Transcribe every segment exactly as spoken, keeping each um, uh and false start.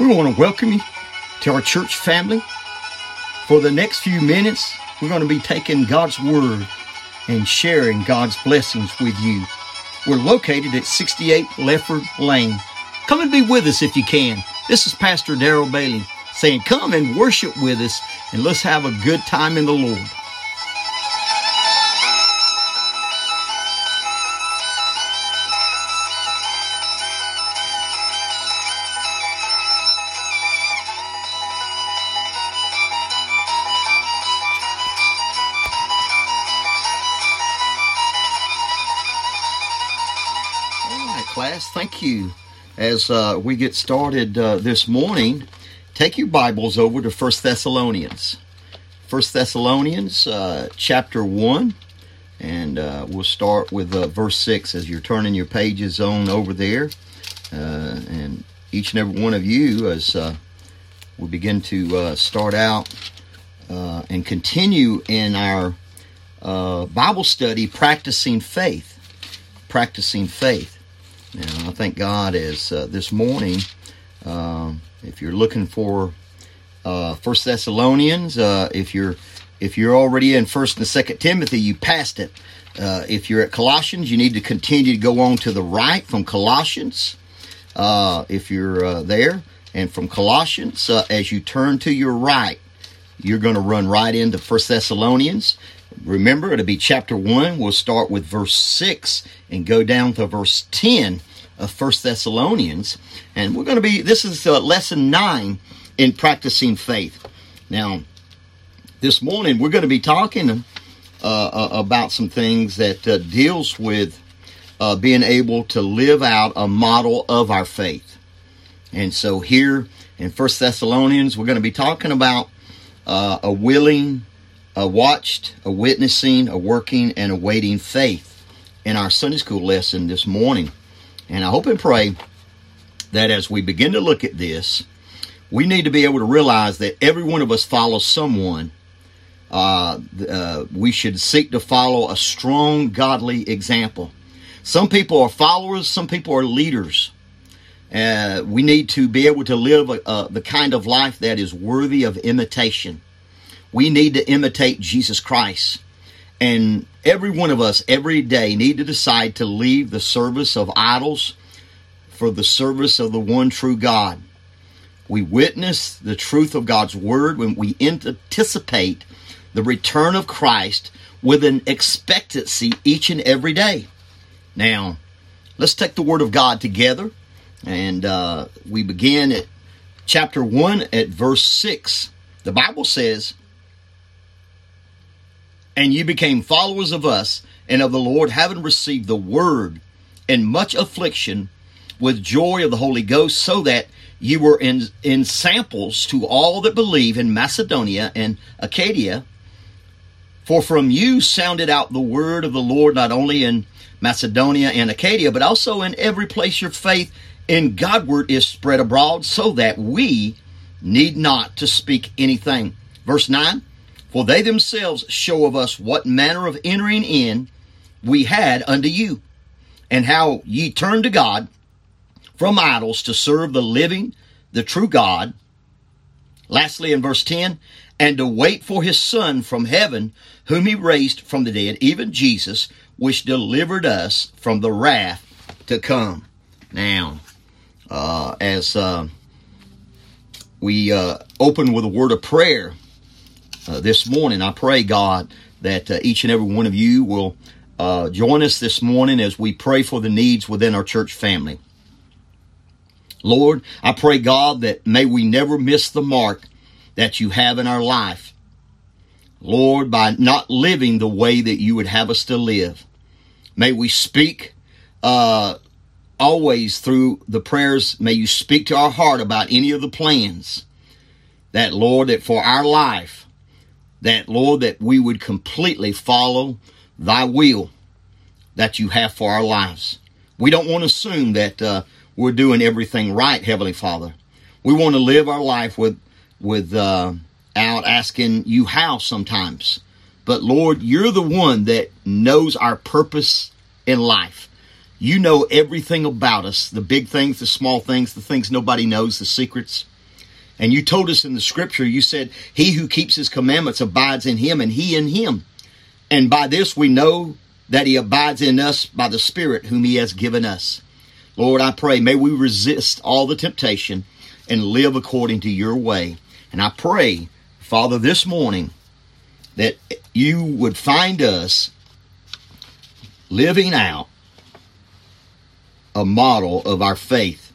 We want to welcome you to our church family. For the next few minutes, we're going to be taking God's Word and sharing God's blessings with you. We're located at sixty-eight Lefford Lane. Come and be with us if you can. This is Pastor Darrell Bailey saying, come and worship with us and let's have a good time in the Lord. Class, thank you. As uh, we get started uh, this morning, take your Bibles over to First Thessalonians. First Thessalonians uh, chapter one, and uh, we'll start with uh, verse six as you're turning your pages on over there. Uh, and each and every one of you, as uh, we begin to uh, start out uh, and continue in our uh, Bible study, Practicing Faith. Practicing Faith. Now, I thank God as uh, this morning, uh, if you're looking for uh, First Thessalonians, uh, if you're if you're already in First and Second Timothy, you passed it. Uh, if you're at Colossians, you need to continue to go on to the right from Colossians. Uh, if you're uh, there, and from Colossians, uh, as you turn to your right, you're going to run right into First Thessalonians. Remember, it'll be chapter one. We'll start with verse six and go down to verse ten of First Thessalonians. And we're going to be, this is uh, lesson nine in Practicing Faith. Now, this morning we're going to be talking uh, uh, about some things that uh, deals with uh, being able to live out a model of our faith. And so here in First Thessalonians, we're going to be talking about uh, a willing, a watched, a witnessing, a working, and a waiting faith in our Sunday school lesson this morning. And I hope and pray that as we begin to look at this, we need to be able to realize that every one of us follows someone. Uh, uh, we should seek to follow a strong, godly example. Some people are followers, some people are leaders. Uh, we need to be able to live uh, the kind of life that is worthy of imitation. We need to imitate Jesus Christ. And every one of us every day need to decide to leave the service of idols for the service of the one true God. We witness the truth of God's Word when we anticipate the return of Christ with an expectancy each and every day. Now, let's take the Word of God together. And uh, we begin at chapter one at verse six. The Bible says, and you became followers of us and of the Lord, having received the word in much affliction with joy of the Holy Ghost, so that you were in, in samples to all that believe in Macedonia and Achaia. For from you sounded out the word of the Lord, not only in Macedonia and Achaia, but also in every place your faith in Godward is spread abroad, so that we need not to speak anything. Verse nine, for they themselves show of us what manner of entering in we had unto you, and how ye turned to God from idols to serve the living, the true God. Lastly, in verse ten, and to wait for his Son from heaven, whom he raised from the dead, even Jesus, which delivered us from the wrath to come. Now, uh, as uh, we uh, open with a word of prayer, Uh, this morning, I pray, God, that uh, each and every one of you will uh, join us this morning as we pray for the needs within our church family. Lord, I pray, God, that may we never miss the mark that you have in our life. Lord, by not living the way that you would have us to live. May we speak uh, always through the prayers. May you speak to our heart about any of the plans that, Lord, that for our life, that, Lord, that we would completely follow thy will that you have for our lives. We don't want to assume that uh, we're doing everything right, Heavenly Father. We want to live our life with, with uh, out asking you how sometimes. But, Lord, you're the one that knows our purpose in life. You know everything about us, the big things, the small things, the things nobody knows, the secrets. And you told us in the scripture, you said, he who keeps his commandments abides in him and he in him. And by this we know that he abides in us by the Spirit whom he has given us. Lord, I pray, may we resist all the temptation and live according to your way. And I pray, Father, this morning that you would find us living out a model of our faith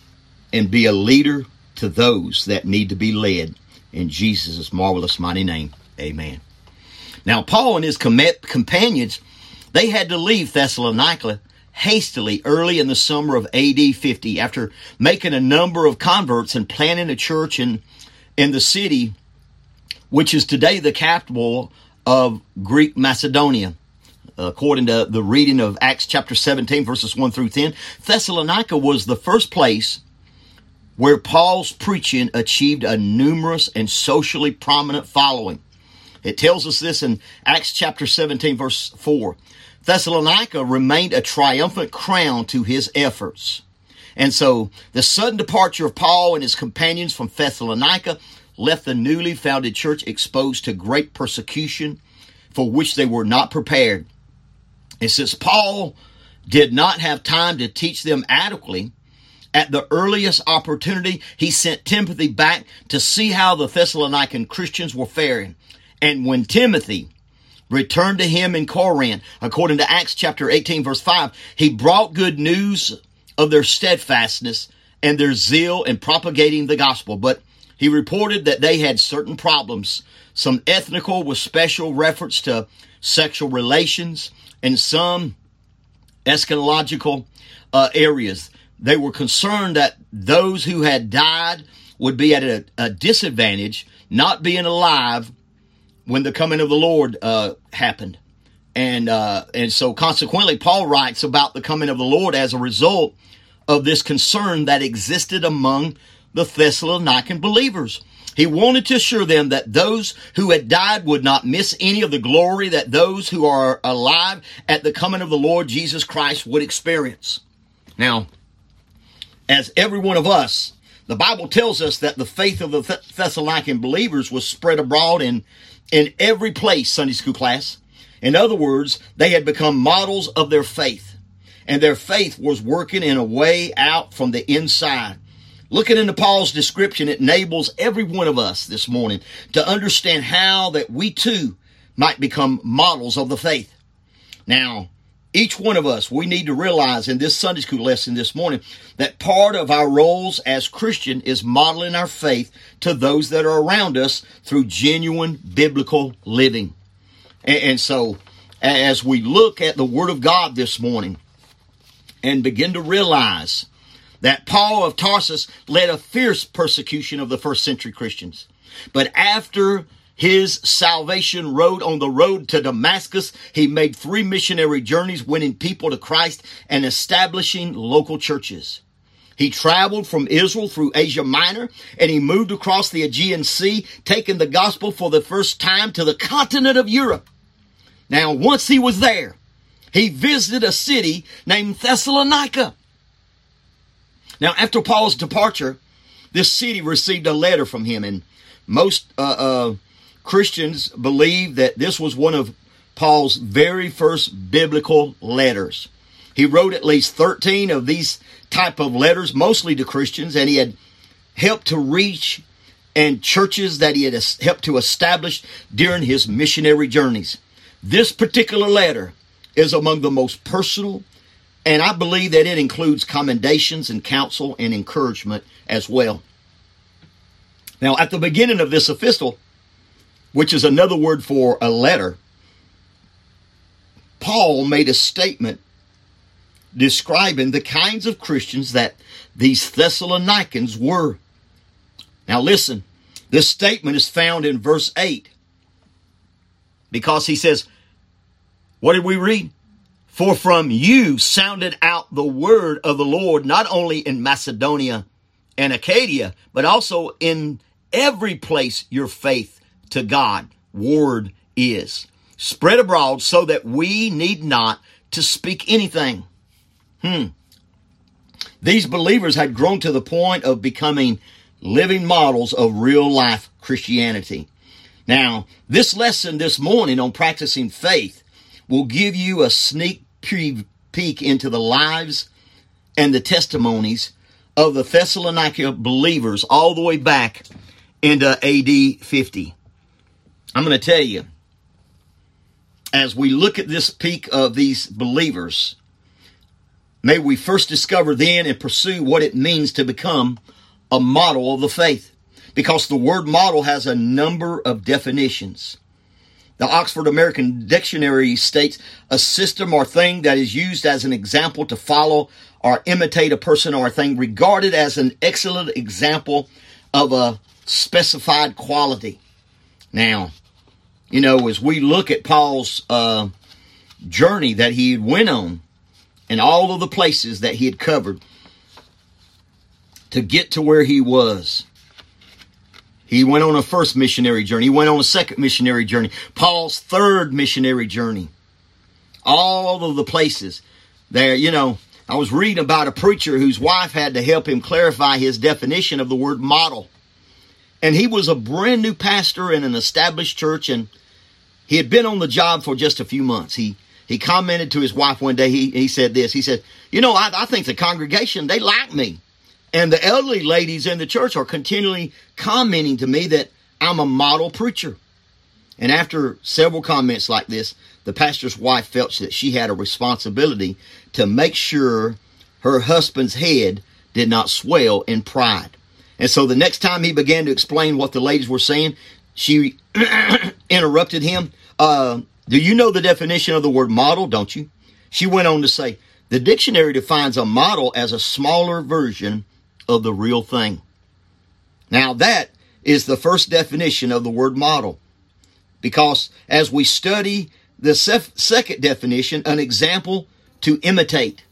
and be a leader to those that need to be led. In Jesus' marvelous mighty name, amen. Now, Paul and his com- companions, they had to leave Thessalonica hastily early in the summer of A D fifty after making a number of converts and planting a church in, in the city, which is today the capital of Greek Macedonia. According to the reading of Acts chapter seventeen, verses one through ten, Thessalonica was the first place where Paul's preaching achieved a numerous and socially prominent following. It tells us this in Acts chapter seventeen, verse four. Thessalonica remained a triumphant crown to his efforts. And so the sudden departure of Paul and his companions from Thessalonica left the newly founded church exposed to great persecution for which they were not prepared. And since Paul did not have time to teach them adequately, at the earliest opportunity, he sent Timothy back to see how the Thessalonican Christians were faring. And when Timothy returned to him in Corinth, according to Acts chapter eighteen, verse five, he brought good news of their steadfastness and their zeal in propagating the gospel. But he reported that they had certain problems, some ethnical with special reference to sexual relations, and some eschatological uh, areas. They were concerned that those who had died would be at a, a disadvantage, not being alive when the coming of the Lord uh, happened. And uh, and so consequently, Paul writes about the coming of the Lord as a result of this concern that existed among the Thessalonican believers. He wanted to assure them that those who had died would not miss any of the glory that those who are alive at the coming of the Lord Jesus Christ would experience. Now, as every one of us, the Bible tells us that the faith of the Thessalonican believers was spread abroad in, in every place, Sunday school class. In other words, they had become models of their faith, and their faith was working in a way out from the inside. Looking into Paul's description, it enables every one of us this morning to understand how that we too might become models of the faith. Now, each one of us, we need to realize in this Sunday school lesson this morning that part of our roles as Christian is modeling our faith to those that are around us through genuine biblical living. And, and so, as we look at the Word of God this morning and begin to realize that Paul of Tarsus led a fierce persecution of the first century Christians. But after his salvation road on the road to Damascus, he made three missionary journeys, winning people to Christ and establishing local churches. He traveled from Israel through Asia Minor, and he moved across the Aegean Sea, taking the gospel for the first time to the continent of Europe. Now, once he was there, he visited a city named Thessalonica. Now, after Paul's departure, this city received a letter from him, and most uh, uh, Christians believe that this was one of Paul's very first biblical letters. He wrote at least thirteen of these type of letters, mostly to Christians, and he had helped to reach and churches that he had helped to establish during his missionary journeys. This particular letter is among the most personal, and I believe that it includes commendations and counsel and encouragement as well. Now, at the beginning of this epistle, which is another word for a letter, Paul made a statement describing the kinds of Christians that these Thessalonians were. Now listen, this statement is found in verse eight, because he says, what did we read? For from you sounded out the word of the Lord, not only in Macedonia and Achaia, but also in every place your faith to God word is spread abroad, so that we need not to speak anything. Hmm. These believers had grown to the point of becoming living models of real life Christianity. Now, this lesson this morning on practicing faith will give you a sneak peek into the lives and the testimonies of the Thessalonica believers all the way back into A D fifty. I'm going to tell you, as we look at this peak of these believers, may we first discover then and pursue what it means to become a model of the faith. Because the word model has a number of definitions. The Oxford American Dictionary states a system or thing that is used as an example to follow or imitate a person or a thing regarded as an excellent example of a specified quality. Now, you know, as we look at Paul's uh, journey that he went on and all of the places that he had covered to get to where he was. He went on a first missionary journey. He went on a second missionary journey. Paul's third missionary journey. All of the places there, you know, I was reading about a preacher whose wife had to help him clarify his definition of the word model. And he was a brand new pastor in an established church, and he had been on the job for just a few months. He he commented to his wife one day, he, he said this, he said, you know, I, I think the congregation, they like me. And the elderly ladies in the church are continually commenting to me that I'm a model preacher. And after several comments like this, the pastor's wife felt that she had a responsibility to make sure her husband's head did not swell in pride. And so the next time he began to explain what the ladies were saying, she interrupted him. Uh, do you know the definition of the word model, don't you? She went on to say, the dictionary defines a model as a smaller version of the real thing. Now that is the first definition of the word model. Because as we study the sef- second definition, an example to imitate.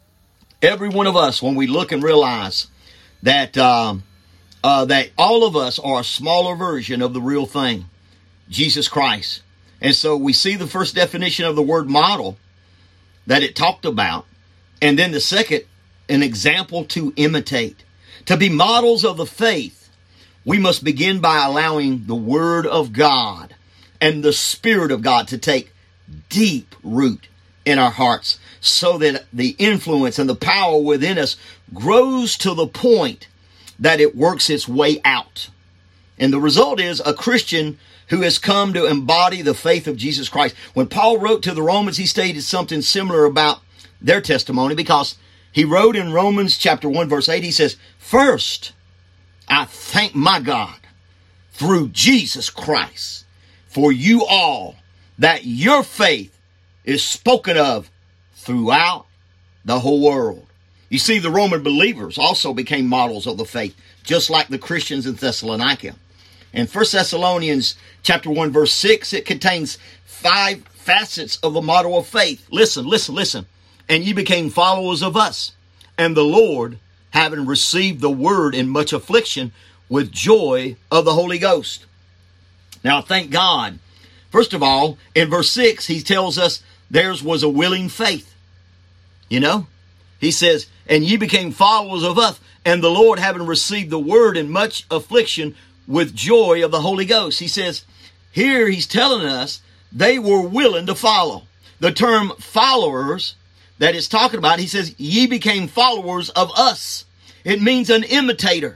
Every one of us, when we look and realize that um, uh, that all of us are a smaller version of the real thing, Jesus Christ. And so we see the first definition of the word model that it talked about. And then the second, an example to imitate. To be models of the faith, we must begin by allowing the Word of God and the Spirit of God to take deep root in our hearts so that the influence and the power within us grows to the point that it works its way out. And the result is a Christian who has come to embody the faith of Jesus Christ. When Paul wrote to the Romans, he stated something similar about their testimony, because he wrote in Romans chapter one, verse eight, he says, first, I thank my God through Jesus Christ for you all, that your faith is spoken of throughout the whole world. You see, the Roman believers also became models of the faith, just like the Christians in Thessalonica. In First Thessalonians chapter one, verse six, it contains five facets of the model of faith. Listen, listen, listen. And ye became followers of us, and the Lord, having received the word in much affliction, with joy of the Holy Ghost. Now, thank God. First of all, in verse six, he tells us theirs was a willing faith. You know, he says, and ye became followers of us, and the Lord, having received the word in much affliction, with joy of the Holy Ghost. He says, here he's telling us they were willing to follow. The term followers that it's talking about, he says, ye became followers of us. It means an imitator.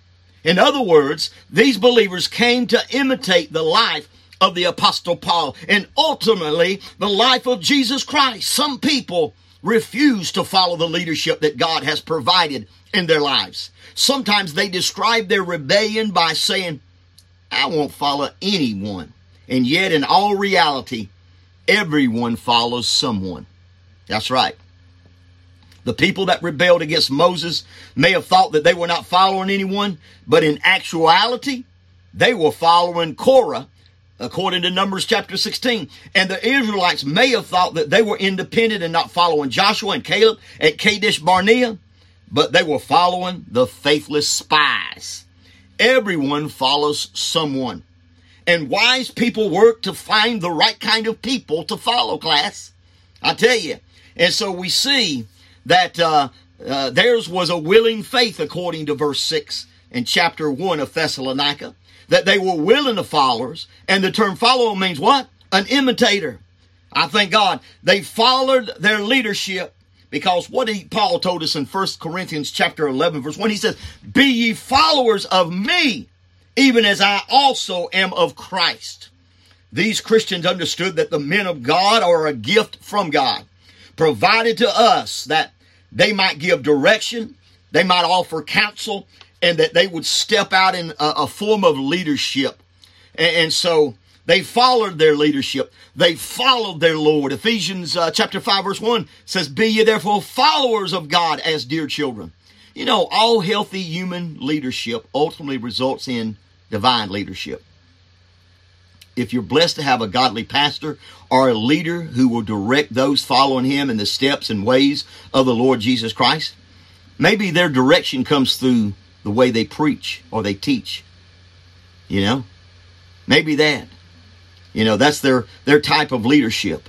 In other words, these believers came to imitate the life of the Apostle Paul and ultimately the life of Jesus Christ. Some people refuse to follow the leadership that God has provided in their lives. Sometimes they describe their rebellion by saying, I won't follow anyone. And yet in all reality, everyone follows someone. That's right. The people that rebelled against Moses may have thought that they were not following anyone, but in actuality, they were following Korah, according to Numbers chapter sixteen. And the Israelites may have thought that they were independent and not following Joshua and Caleb at Kadesh Barnea, but they were following the faithless spies. Everyone follows someone. And wise people work to find the right kind of people to follow, class. I tell you. And so we see that uh, uh, theirs was a willing faith, according to verse six in chapter one of Thessalonica, that they were willing to followers. And the term follower means what? An imitator. I thank God they followed their leadership, because what he, Paul told us in First Corinthians chapter eleven, verse one, he says, be ye followers of me, even as I also am of Christ. These Christians understood that the men of God are a gift from God, provided to us that they might give direction, they might offer counsel, and that they would step out in a, a form of leadership. And, and so they followed their leadership. They followed their Lord. Ephesians uh, chapter five verse one says, be ye therefore followers of God as dear children. You know, all healthy human leadership ultimately results in divine leadership. If you're blessed to have a godly pastor or a leader who will direct those following him in the steps and ways of the Lord Jesus Christ, maybe their direction comes through the way they preach or they teach. You know, maybe that. You know, that's their, their type of leadership.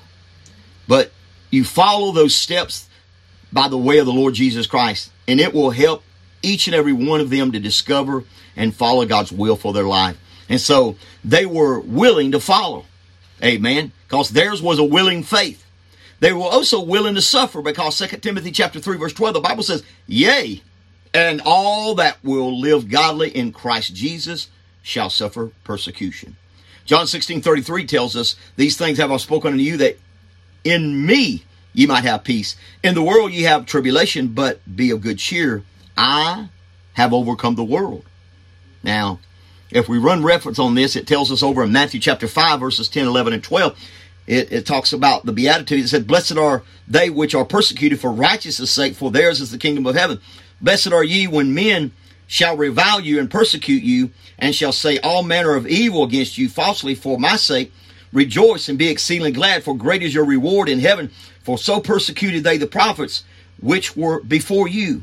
But you follow those steps by the way of the Lord Jesus Christ, and it will help each and every one of them to discover and follow God's will for their life. And so they were willing to follow. Amen. Because theirs was a willing faith. They were also willing to suffer, because Second Timothy chapter three verse twelve, the Bible says, yea, and all that will live godly in Christ Jesus shall suffer persecution. John sixteen thirty-three tells us, these things have I spoken unto you, that in me ye might have peace. In the world ye have tribulation, but be of good cheer. I have overcome the world. Now, if we run reference on this, it tells us over in Matthew chapter five, verses ten, eleven, and twelve, it, it talks about the Beatitudes. It said, blessed are they which are persecuted for righteousness' sake, for theirs is the kingdom of heaven. Blessed are ye when men shall revile you and persecute you, and shall say all manner of evil against you falsely for my sake. Rejoice and be exceedingly glad, for great is your reward in heaven. For so persecuted they the prophets which were before you.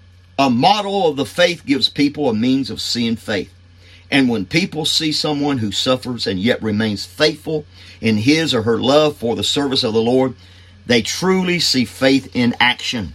A model of the faith gives people a means of seeing faith. And when people see someone who suffers and yet remains faithful in his or her love for the service of the Lord, they truly see faith in action.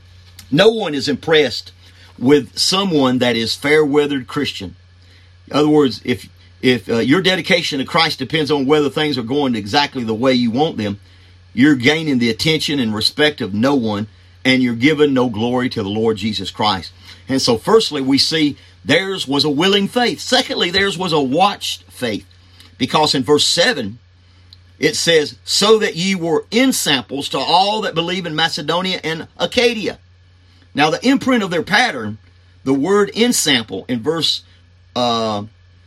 No one is impressed with someone that is fair-weathered Christian. In other words, if if uh, your dedication to Christ depends on whether things are going exactly the way you want them, you're gaining the attention and respect of no one, and you're giving no glory to the Lord Jesus Christ. And so firstly, we see theirs was a willing faith. Secondly, theirs was a watched faith, because in verse seven, it says, so that ye were ensamples to all that believe in Macedonia and Achaia. Now, the imprint of their pattern, the word ensample in verse uh,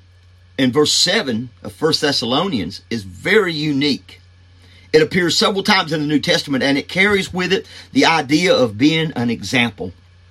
in verse seven of First Thessalonians is very unique. It appears several times in the New Testament, and it carries with it the idea of being an example,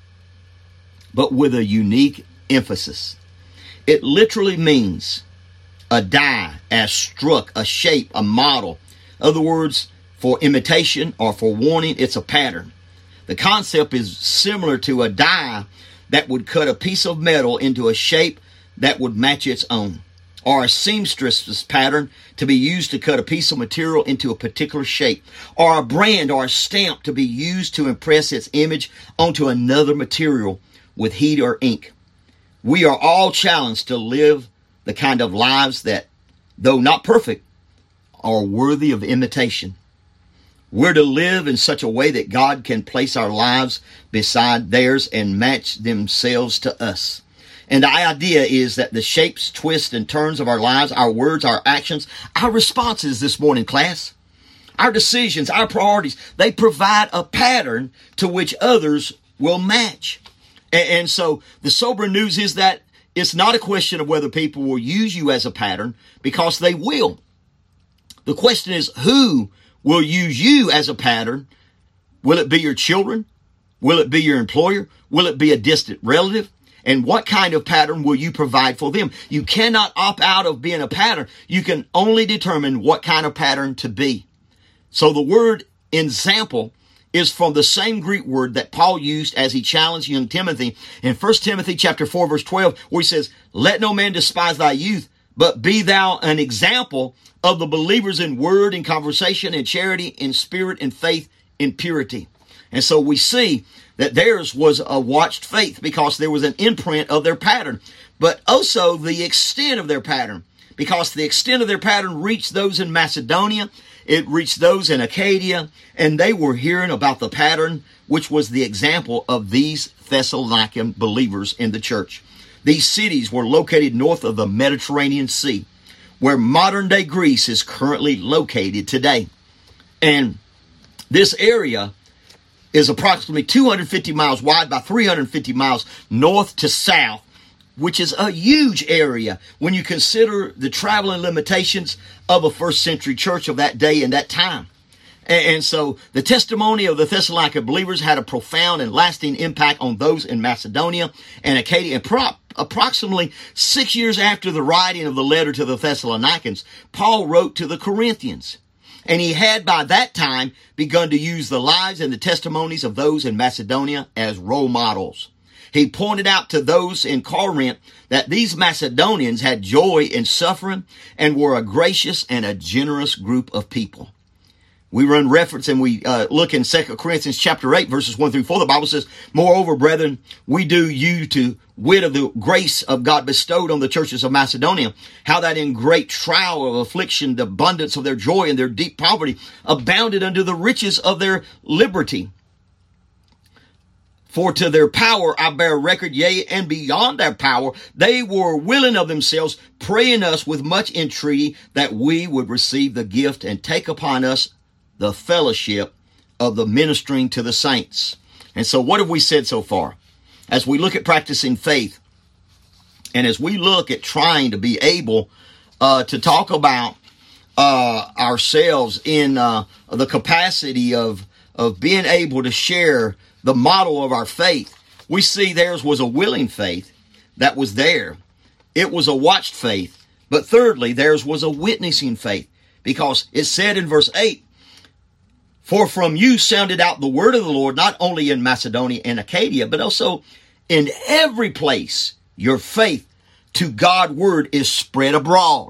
but with a unique emphasis. It literally means a die, as struck, a shape, a model. In other words, for imitation or for warning, it's a pattern. The concept is similar to a die that would cut a piece of metal into a shape that would match its own, or a seamstress's pattern to be used to cut a piece of material into a particular shape, or a brand or a stamp to be used to impress its image onto another material with heat or ink. We are all challenged to live the kind of lives that, though not perfect, are worthy of imitation. We're to live in such a way that God can place our lives beside theirs and match themselves to us. And the idea is that the shapes, twists, and turns of our lives, our words, our actions, our responses this morning, class, our decisions, our priorities, they provide a pattern to which others will match. And, and so the sobering news is that it's not a question of whether people will use you as a pattern, because they will. The question is, who will use you as a pattern? Will it be your children? Will it be your employer? Will it be a distant relative? And what kind of pattern will you provide for them? You cannot opt out of being a pattern. You can only determine what kind of pattern to be. So the word ensample is from the same Greek word that Paul used as he challenged young Timothy in First Timothy chapter four, verse twelve, where he says, let no man despise thy youth, but be thou an example of the believers in word, in conversation, in charity, in spirit, in faith, in purity. And so we see that theirs was a watched faith because there was an imprint of their pattern, but also the extent of their pattern, because the extent of their pattern reached those in Macedonia, it reached those in Achaia, and they were hearing about the pattern, which was the example of these Thessalonican believers in the church. These cities were located north of the Mediterranean Sea, where modern-day Greece is currently located today. And this area is approximately two hundred fifty miles wide by three hundred fifty miles north to south, which is a huge area when you consider the traveling limitations of a first century church of that day and that time. And so the testimony of the Thessalonican believers had a profound and lasting impact on those in Macedonia and Achaia. And pro- approximately six years after the writing of the letter to the Thessalonians, Paul wrote to the Corinthians. And he had by that time begun to use the lives and the testimonies of those in Macedonia as role models. He pointed out to those in Corinth that these Macedonians had joy in suffering and were a gracious and a generous group of people. We run reference and we uh, look in Second Corinthians chapter eight, verses one through four. The Bible says, "Moreover, brethren, we do you to wit of the grace of God bestowed on the churches of Macedonia, how that in great trial of affliction, the abundance of their joy and their deep poverty abounded unto the riches of their liberty. For to their power I bear record, yea, and beyond their power, they were willing of themselves, praying us with much entreaty that we would receive the gift and take upon us the fellowship of the ministering to the saints." And so what have we said so far? As we look at practicing faith, and as we look at trying to be able uh, to talk about uh, ourselves in uh, the capacity of, of being able to share the model of our faith, we see theirs was a willing faith that was there. It was a watched faith. But thirdly, theirs was a witnessing faith, because it said in verse eight, "For from you sounded out the word of the Lord, not only in Macedonia and Achaia, but also in every place your faith to God's word is spread abroad,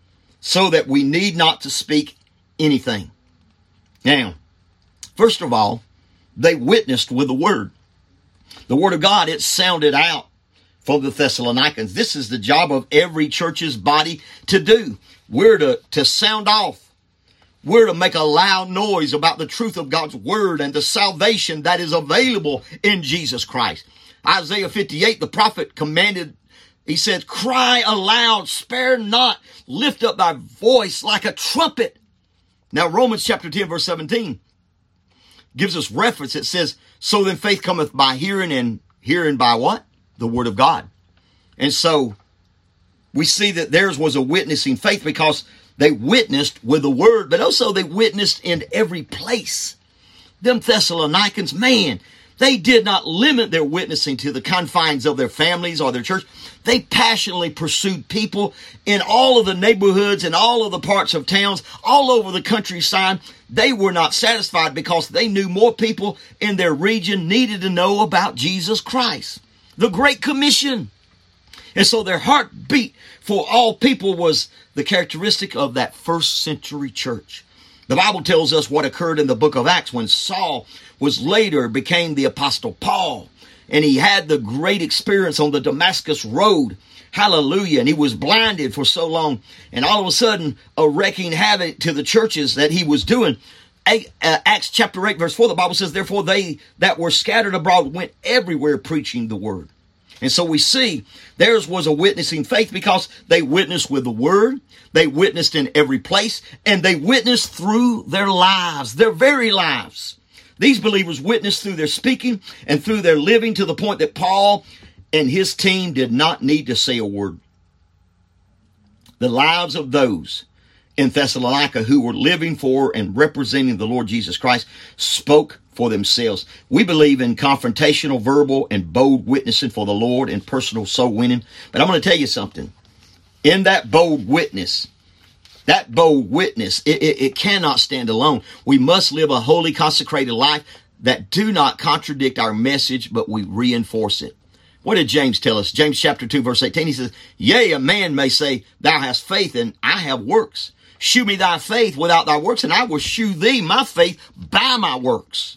so that we need not to speak anything." Now, first of all, they witnessed with the word. The word of God, it sounded out for the Thessalonians. This is the job of every church's body to do. We're to, to sound off. We're to make a loud noise about the truth of God's word and the salvation that is available in Jesus Christ. Isaiah fifty-eight, the prophet commanded, he said, "Cry aloud, spare not, lift up thy voice like a trumpet." Now, Romans chapter ten, verse seventeen gives us reference. It says, "So then faith cometh by hearing, and hearing by what? The word of God." And so we see that theirs was a witnessing faith because they witnessed with the word, but also they witnessed in every place. Them Thessalonians, man, they did not limit their witnessing to the confines of their families or their church. They passionately pursued people in all of the neighborhoods and all of the parts of towns, all over the countryside. They were not satisfied because they knew more people in their region needed to know about Jesus Christ, the Great Commission. And so their heartbeat for all people was the characteristic of that first century church. The Bible tells us what occurred in the book of Acts when Saul was later became the Apostle Paul. And he had the great experience on the Damascus road. Hallelujah. And he was blinded for so long. And all of a sudden, a wrecking havoc to the churches that he was doing. Acts chapter eight, verse four, the Bible says, "Therefore they that were scattered abroad went everywhere preaching the word." And so we see theirs was a witnessing faith because they witnessed with the word, they witnessed in every place, and they witnessed through their lives, their very lives. These believers witnessed through their speaking and through their living to the point that Paul and his team did not need to say a word. The lives of those in Thessalonica who were living for and representing the Lord Jesus Christ spoke for themselves. We believe in confrontational, verbal, and bold witnessing for the Lord and personal soul winning. But I'm going to tell you something. In that bold witness, that bold witness, it, it, it cannot stand alone. We must live a holy, consecrated life that do not contradict our message, but we reinforce it. What did James tell us? James chapter two, verse eighteen, he says, "Yea, a man may say, thou hast faith, and I have works. Shew me thy faith without thy works, and I will shew thee my faith by my works."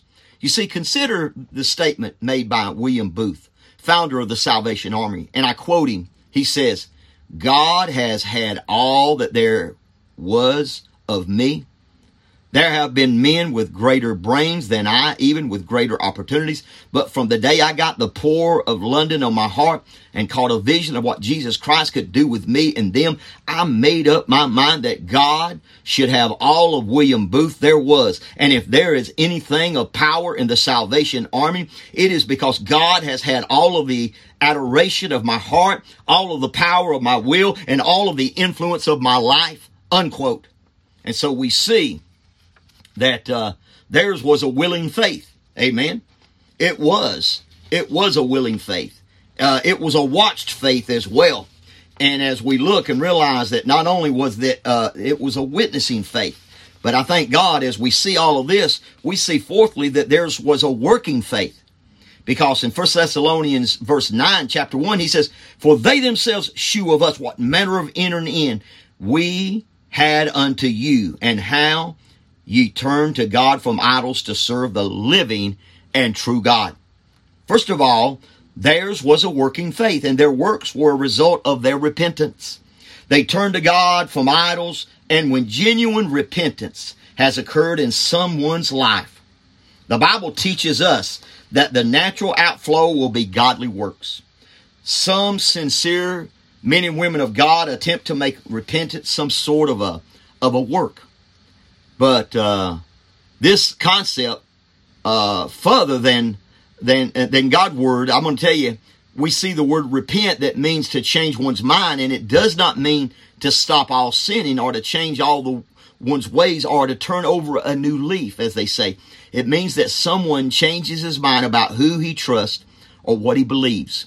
You see, consider the statement made by William Booth, founder of the Salvation Army. And I quote him. He says, God has had all that there was of me. There have been men with greater brains than I, even with greater opportunities. But from the day I got the poor of London on my heart and caught a vision of what Jesus Christ could do with me and them, I made up my mind that God should have all of William Booth there was. And if there is anything of power in the Salvation Army, it is because God has had all of the adoration of my heart, all of the power of my will, and all of the influence of my life, unquote. And so we see that uh, theirs was a willing faith. Amen. It was. It was a willing faith. Uh, it was a watched faith as well. And as we look and realize that not only was that uh, it was a witnessing faith, but I thank God as we see all of this, we see fourthly that theirs was a working faith. Because in First Thessalonians verse nine, chapter one, he says, for they themselves shew of us what manner of entering in we had unto you, and how ye turn to God from idols to serve the living and true God. First of all, theirs was a working faith, and their works were a result of their repentance. They turned to God from idols, and when genuine repentance has occurred in someone's life, the Bible teaches us that the natural outflow will be godly works. Some sincere men and women of God attempt to make repentance some sort of a, of a work. But uh, this concept, uh, further than than than God's word, I'm going to tell you, we see the word repent that means to change one's mind, and it does not mean to stop all sinning or to change all the one's ways or to turn over a new leaf, as they say. It means that someone changes his mind about who he trusts or what he believes.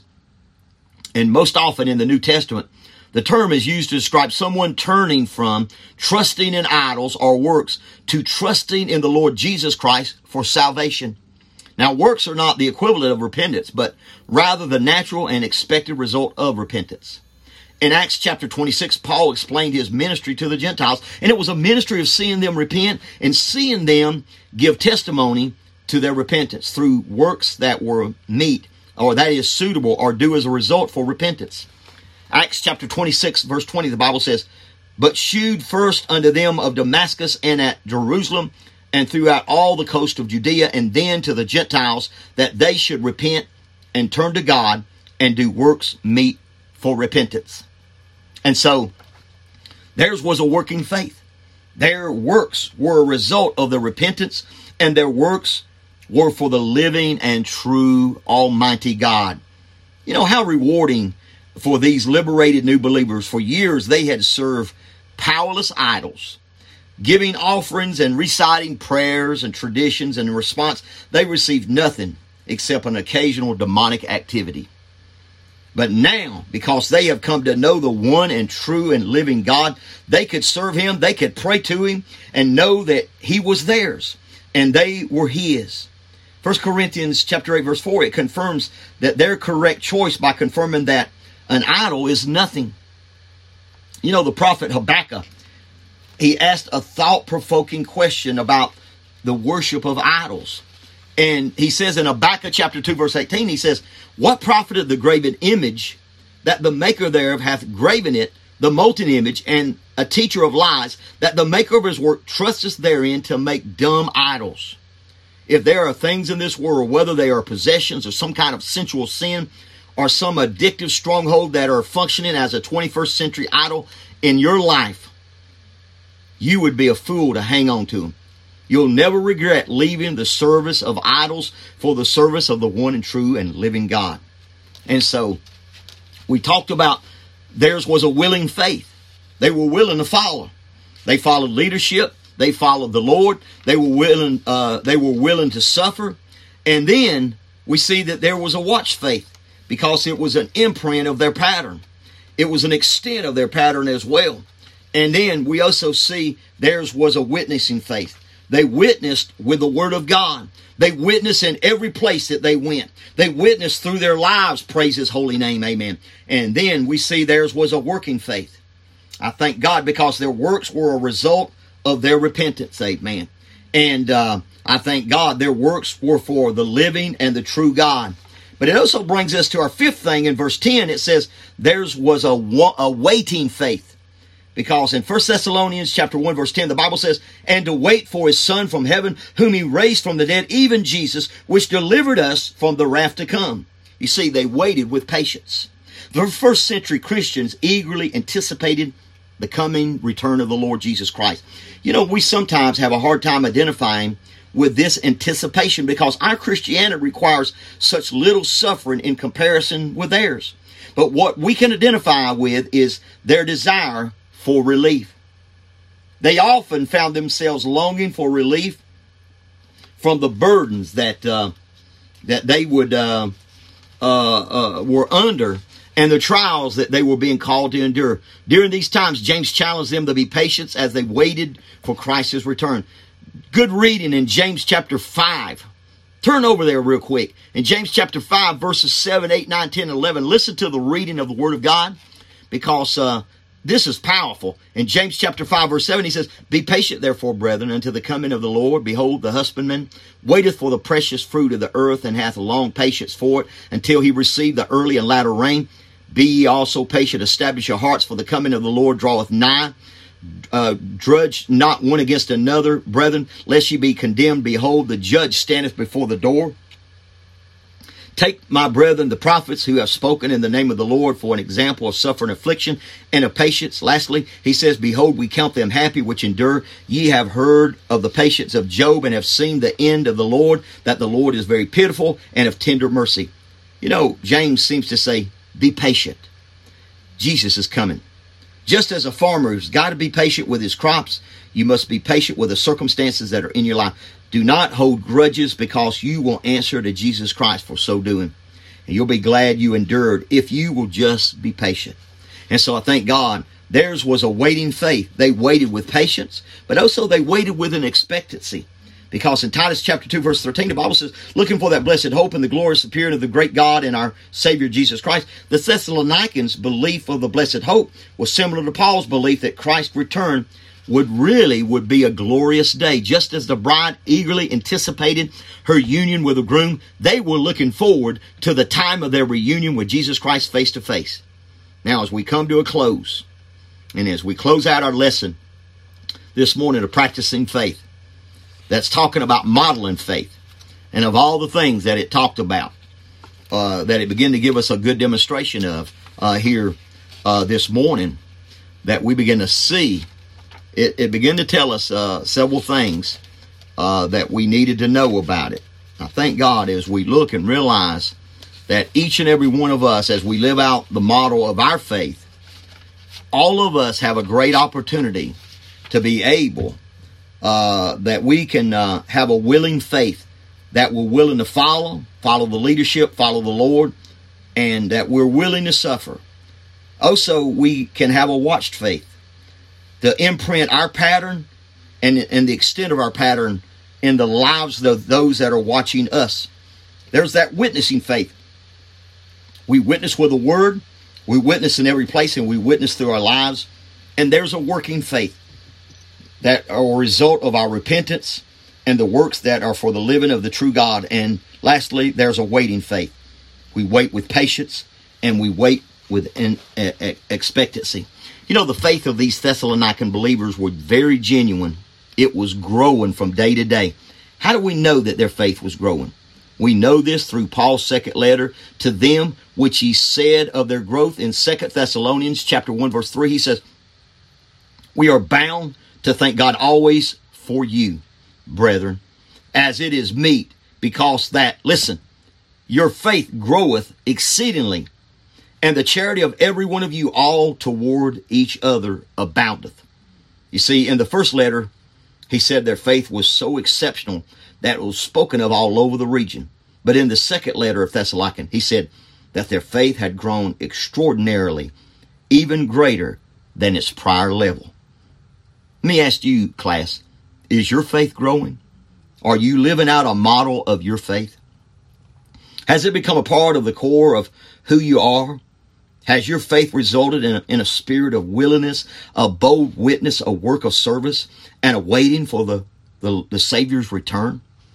And most often in the New Testament, the term is used to describe someone turning from trusting in idols or works to trusting in the Lord Jesus Christ for salvation. Now, works are not the equivalent of repentance, but rather the natural and expected result of repentance. In Acts chapter twenty-six, Paul explained his ministry to the Gentiles, and it was a ministry of seeing them repent and seeing them give testimony to their repentance through works that were meet, or that is suitable, or due as a result for repentance. Acts chapter twenty-six, verse twenty, the Bible says, but shewed first unto them of Damascus and at Jerusalem and throughout all the coast of Judea, and then to the Gentiles, that they should repent and turn to God and do works meet for repentance. And so theirs was a working faith. Their works were a result of the repentance, and their works were for the living and true Almighty God. You know how rewarding for these liberated new believers. For years they had served powerless idols, giving offerings and reciting prayers and traditions, and in response they received nothing except an occasional demonic activity. But now, because they have come to know the one and true and living God, they could serve Him, they could pray to Him, and know that He was theirs, and they were His. First Corinthians chapter eight, verse four, it confirms that their correct choice by confirming that an idol is nothing. You know, the prophet Habakkuk, he asked a thought-provoking question about the worship of idols. And he says in Habakkuk chapter two, verse eighteen, he says, what profited the graven image that the maker thereof hath graven it, the molten image, and a teacher of lies, that the maker of his work trusteth therein to make dumb idols? If there are things in this world, whether they are possessions or some kind of sensual sin, or some addictive stronghold that are functioning as a twenty-first century idol in your life, you would be a fool to hang on to them. You'll never regret leaving the service of idols for the service of the one and true and living God. And so, we talked about theirs was a willing faith. They were willing to follow. They followed leadership. They followed the Lord. They were willing, uh, they were willing to suffer. And then we see that there was a watch faith, because it was an imprint of their pattern. It was an extent of their pattern as well. And then we also see theirs was a witnessing faith. They witnessed with the Word of God. They witnessed in every place that they went. They witnessed through their lives, praise His holy name, amen. And then we see theirs was a working faith. I thank God because their works were a result of their repentance, amen. And uh, I thank God their works were for the living and the true God. But it also brings us to our fifth thing in verse ten. It says theirs was a, a waiting faith. Because in First Thessalonians chapter one, verse ten, the Bible says, and to wait for his Son from heaven, whom he raised from the dead, even Jesus, which delivered us from the wrath to come. You see, they waited with patience. The first century Christians eagerly anticipated the coming return of the Lord Jesus Christ. You know, we sometimes have a hard time identifying with this anticipation because our Christianity requires such little suffering in comparison with theirs. But what we can identify with is their desire for relief. They often found themselves longing for relief from the burdens that uh, that they would uh, uh, uh, were under and the trials that they were being called to endure. During these times, James challenged them to be patient as they waited for Christ's return. Good reading in James chapter five. Turn over there real quick. In James chapter five, verses seven, eight, nine, ten, and eleven, listen to the reading of the Word of God because uh, this is powerful. In James chapter five, verse seven, he says, be patient, therefore, brethren, until the coming of the Lord. Behold, the husbandman waiteth for the precious fruit of the earth, and hath long patience for it, until he receive the early and latter rain. Be ye also patient, establish your hearts, for the coming of the Lord draweth nigh. Uh, drudge not one against another, brethren, lest ye be condemned. Behold, the judge standeth before the door. Take, my brethren, the prophets who have spoken in the name of the Lord for an example of suffering, affliction, and of patience. Lastly, he says, behold, we count them happy which endure. Ye have heard of the patience of Job, and have seen the end of the Lord, that the Lord is very pitiful and of tender mercy. You know, James seems to say, be patient. Jesus is coming. Just as a farmer has got to be patient with his crops, you must be patient with the circumstances that are in your life. Do not hold grudges, because you will answer to Jesus Christ for so doing. And you'll be glad you endured if you will just be patient. And so I thank God theirs was a waiting faith. They waited with patience, but also they waited with an expectancy. Because in Titus chapter two, verse thirteen, the Bible says, looking for that blessed hope and the glorious appearing of the great God and our Savior Jesus Christ. The Thessalonians' belief of the blessed hope was similar to Paul's belief that Christ's return would really would be a glorious day. Just as the bride eagerly anticipated her union with the groom, they were looking forward to the time of their reunion with Jesus Christ face to face. Now, as we come to a close, and as we close out our lesson this morning of practicing faith, that's talking about modeling faith, and of all the things that it talked about, uh, that it began to give us a good demonstration of uh, here uh, this morning, that we begin to see, it, it began to tell us uh, several things uh, that we needed to know about it. I thank God as we look and realize that each and every one of us, as we live out the model of our faith, all of us have a great opportunity to be able Uh, that we can uh, have a willing faith, that we're willing to follow, follow the leadership, follow the Lord, and that we're willing to suffer. Also, we can have a watched faith to imprint our pattern and, and the extent of our pattern in the lives of those that are watching us. There's that witnessing faith. We witness with a word, we witness in every place, and we witness through our lives. And there's a working faith that are a result of our repentance and the works that are for the living of the true God. And lastly, there's a waiting faith. We wait with patience, and we wait with an uh, expectancy. You know, the faith of these Thessalonican believers was very genuine. It was growing from day to day. How do we know that their faith was growing? We know this through Paul's second letter to them, which he said of their growth in Second Thessalonians chapter one, verse three. He says, we are bound to thank God always for you, brethren, as it is meet, because that, listen, your faith groweth exceedingly, and the charity of every one of you all toward each other aboundeth. You see, in the first letter, he said their faith was so exceptional that it was spoken of all over the region. But in the second letter of Thessalonians, he said that their faith had grown extraordinarily, even greater than its prior level. Let me ask you, class, is your faith growing? Are you living out a model of your faith? Has it become a part of the core of who you are? Has your faith resulted in a, in a spirit of willingness, a bold witness, a work of service, and a waiting for the, the, the Savior's return?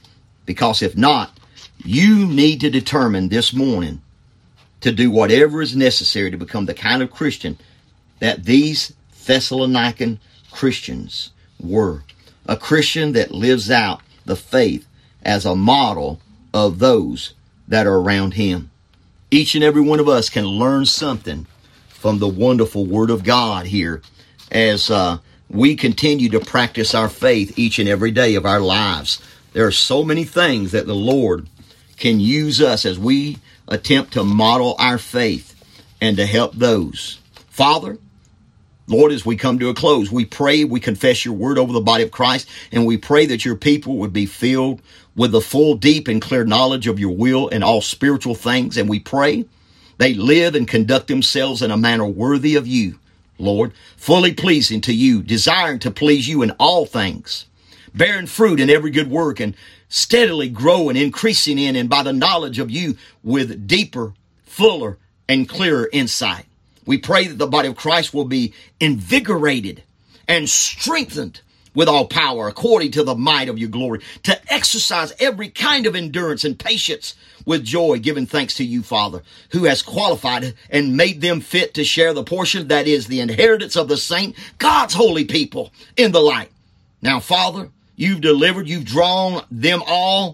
Because if not, you need to determine this morning to do whatever is necessary to become the kind of Christian that these Thessalonican Christians were. A Christian that lives out the faith as a model of those that are around him. Each and every one of us can learn something from the wonderful Word of God here as uh, we continue to practice our faith each and every day of our lives. There are so many things that the Lord can use us as we attempt to model our faith and to help those. Father, Lord, as we come to a close, we pray, we confess your word over the body of Christ, and we pray that your people would be filled with the full, deep, and clear knowledge of your will and all spiritual things. And we pray they live and conduct themselves in a manner worthy of you, Lord, fully pleasing to you, desiring to please you in all things, bearing fruit in every good work, and steadily growing, increasing in and by the knowledge of you with deeper, fuller, and clearer insight. We pray that the body of Christ will be invigorated and strengthened with all power according to the might of your glory, to exercise every kind of endurance and patience with joy, giving thanks to you, Father, who has qualified and made them fit to share the portion that is the inheritance of the saint, God's holy people in the light. Now, Father, you've delivered, you've drawn them all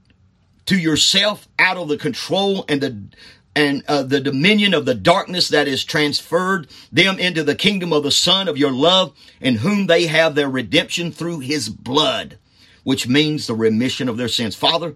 to yourself out of the control and the and uh, the dominion of the darkness that has transferred them into the kingdom of the Son of your love, in whom they have their redemption through his blood, which means the remission of their sins. Father,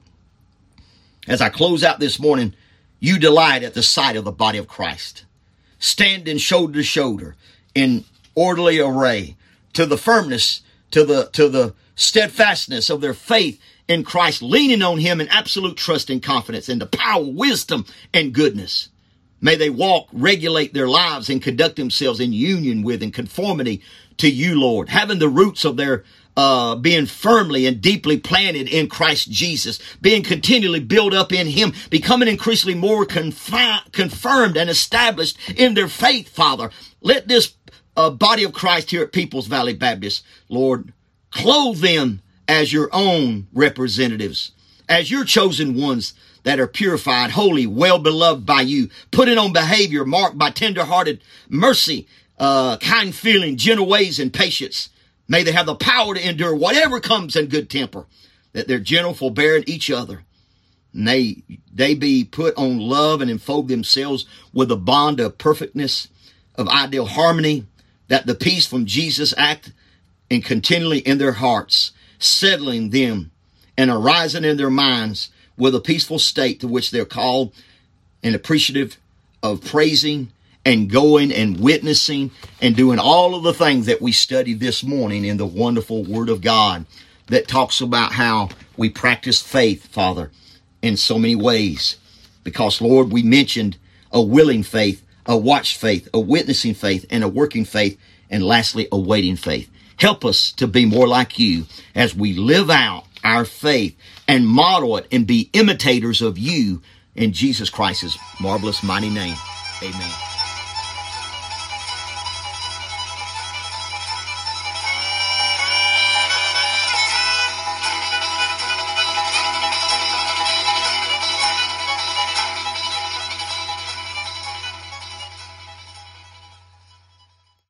as I close out this morning, you delight at the sight of the body of Christ, standing shoulder to shoulder in orderly array, to the firmness, to the to the steadfastness of their faith in Christ, leaning on him in absolute trust and confidence, in the power, wisdom, and goodness. May they walk, regulate their lives, and conduct themselves in union with and conformity to you, Lord, having the roots of their uh being firmly and deeply planted in Christ Jesus, being continually built up in him, becoming increasingly more confi- confirmed and established in their faith, Father. Let this uh, body of Christ here at Peoples Valley Baptist, Lord, clothe them as your own representatives, as your chosen ones that are purified, holy, well-beloved by you, putting on behavior marked by tender-hearted mercy, uh, kind feeling, gentle ways, and patience. May they have the power to endure whatever comes in good temper, that they're gentle, forbearing each other. May they be put on love and enfold themselves with the bond of perfectness, of ideal harmony, that the peace from Jesus act and continually in their hearts, settling them and arising in their minds with a peaceful state to which they're called and appreciative of praising and going and witnessing and doing all of the things that we studied this morning in the wonderful Word of God that talks about how we practice faith, Father, in so many ways. Because, Lord, we mentioned a willing faith, a watch faith, a witnessing faith, and a working faith, and lastly, a waiting faith. Help us to be more like you as we live out our faith and model it and be imitators of you in Jesus Christ's marvelous, mighty name. Amen.